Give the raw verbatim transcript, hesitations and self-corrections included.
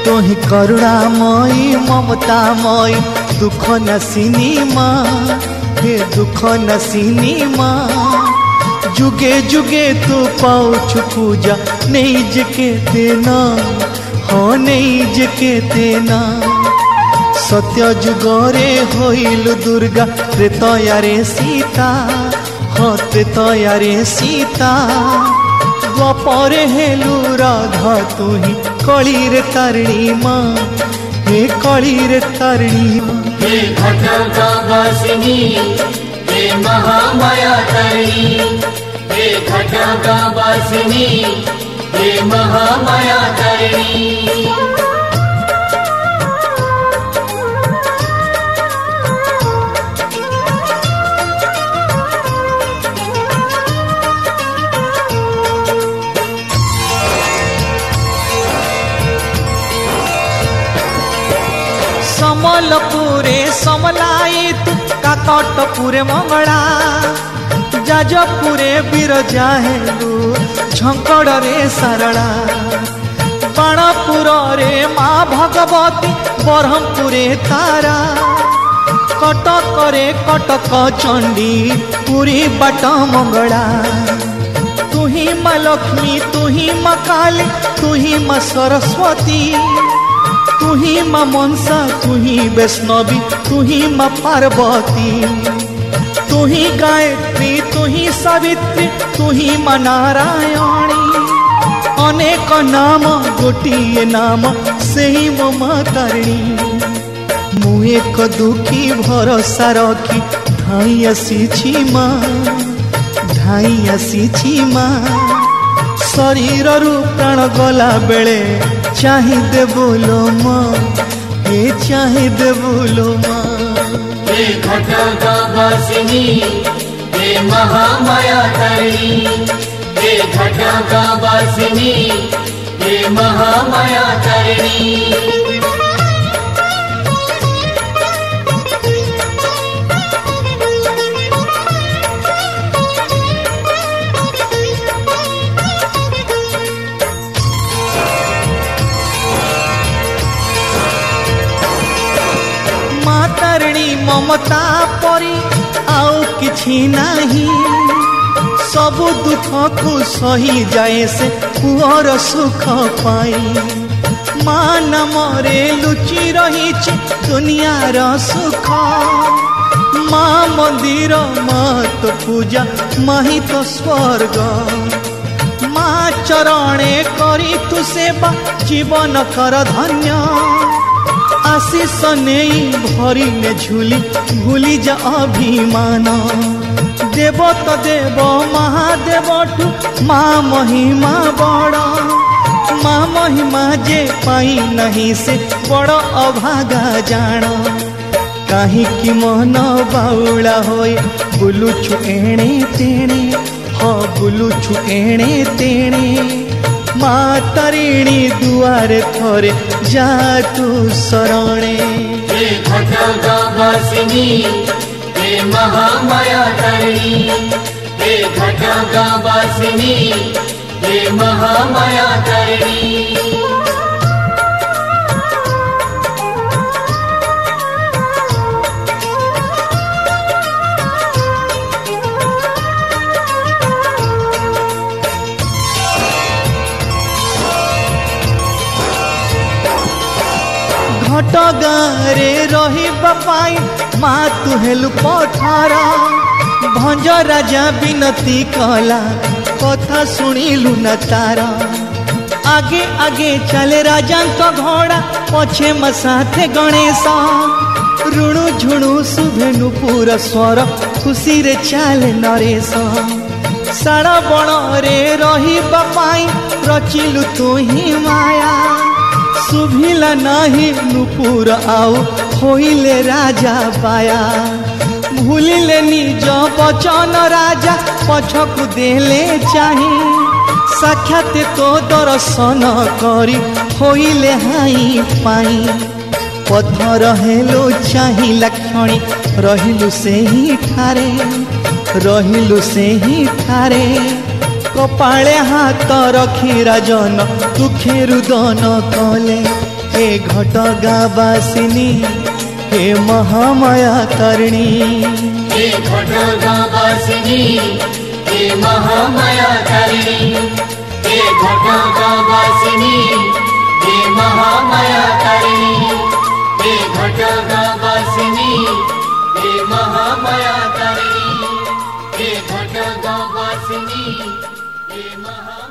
तो ही करुणामयी ममतामयी दुख नसिनी माँ हे दुख नसिनी माँ जुगे जुगे तू पाउछ पूजा नहीं जके तेना हाँ नहीं जके तेना सत्य जुगरे होइलु दुर्गा त्रेतयारे सीता हाँ त्रेतयारे सीता द्वापरे हेलु राधा तू ही कलीरे तारिणी माँ हे कलीरे तारिणी माँ हे घटगावासिनी हे महामाया तारिणी हे घटगावासिनी हे महामाया तारिणी समलपुरे समलाई तू काकटपुरे मंगला जाजपुरे बिरजा हेलु झंकड़े सारला बाणपुर रे माँ भगवती ब्रह्मपुरे तारा कटक रे कटक चंडी पुरी बाट मंगला तू ही माँ लक्ष्मी तू ही माँ काली तू ही माँ सरस्वती तू ही माँ मनसा तू ही वैष्णवी तू ही माँ पार्वती तू ही गायत्री तू ही सावित्री तू ही माँ नारायणी अनेक नाम गोटिए नाम से ही मो माँ तारिणी मु एक दुखी भरोसा रखी धाई आसी माँ धाई आसी माँ शरीर रु प्राण गला बेले चाहिए बोलो माँ हे चाहिए बोलो माँ हे घटगावासिनी हे महामाया तारिणी हे घटगावासिनी हे महामाया तारिणी ममता परी आउ किछि नाही सबु दुख को सही जाए से पुअर सुख पाई माँ नामरे लुचि रही दुनियार सुख माँ मंदिर माँ तो पूजा माही तो स्वर्ग माँ चरणे करी तु सेवा जीवन कर धन्य आशीष नहीं भरी में झूली भूली जा अभिमान देव तो देव महादेव ठू माँ महिमा बड़ माँ महिमा जे पाई नहीं से बड़ अभागा जान कहीं कि मन बाउला होई बुलुछु एणे तेणे हाँ बुलुछु एणे तेणे माँ तारिणी दुआरे थोरे जा तू शरणे हे घटगावासिनी हे महामाया तारिणी हे घटगावासिनी हे महामाया तारिणी घटगारे रही बापाई माँ तू हेलु पठार भंज राजा बिनती कला कथा शुणिलु न तारा आगे आगे चले राजा का घोड़ा पछे मसाथे गणेश ऋणु झुणु शुभेनु पूरा स्वर खुशी रे चाले नरेश सारा बण रे रही बापाई रचिलु तू ही माया सुभिला नाही नुपुर आउ होइले राजा पाया भूलिले निज बचन राजा पछकु देले चाही साक्षात तो दर्शन करी होइले हाई पाई पथर हेलो चाही लक्षणी रहिलु से ही ठारे रहिलु से ही ठारे कपाळे हाथ रखी राजन दुखे रुदन कले हे घटगावासिनी हे महामाया तारिणी हे घटगावासिनी हे महामाया तारिणी हे घटगावासिनी हे महामाया तारिणी हे घटगावासिनी हे महामाया तारिणी हे घटगावासिनी हे महा